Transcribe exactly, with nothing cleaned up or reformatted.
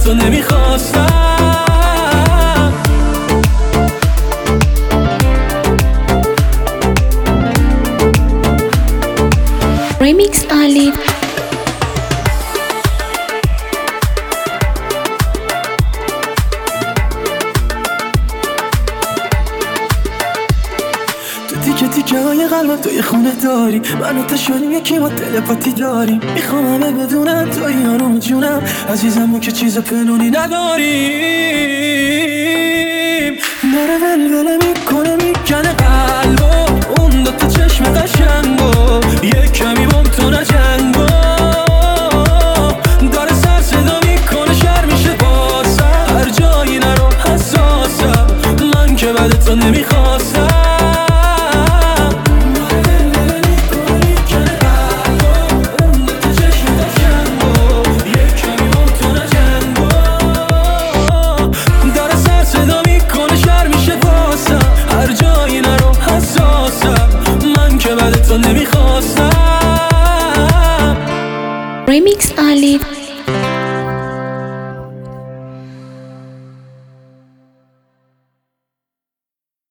تو نمیخواستم. Remix Ali. تیکه تیکه های قلبم توی خونه داری، من و تو شدیم یکی، ما تلپاتی داریم. میخوام همه بدونم توی یارم جونم، عزیزم ما که چیز پنونی نداریم. داره ولوله میکنه میکنه قلبو، اون دوتا چشم قشنگو، یه کمی بام تو نجنگو. داره سر صدا میکنه شر میشه باسم، هر جایی نرو حساسم، من که بعد تو نمیخواستم. Remix Ali.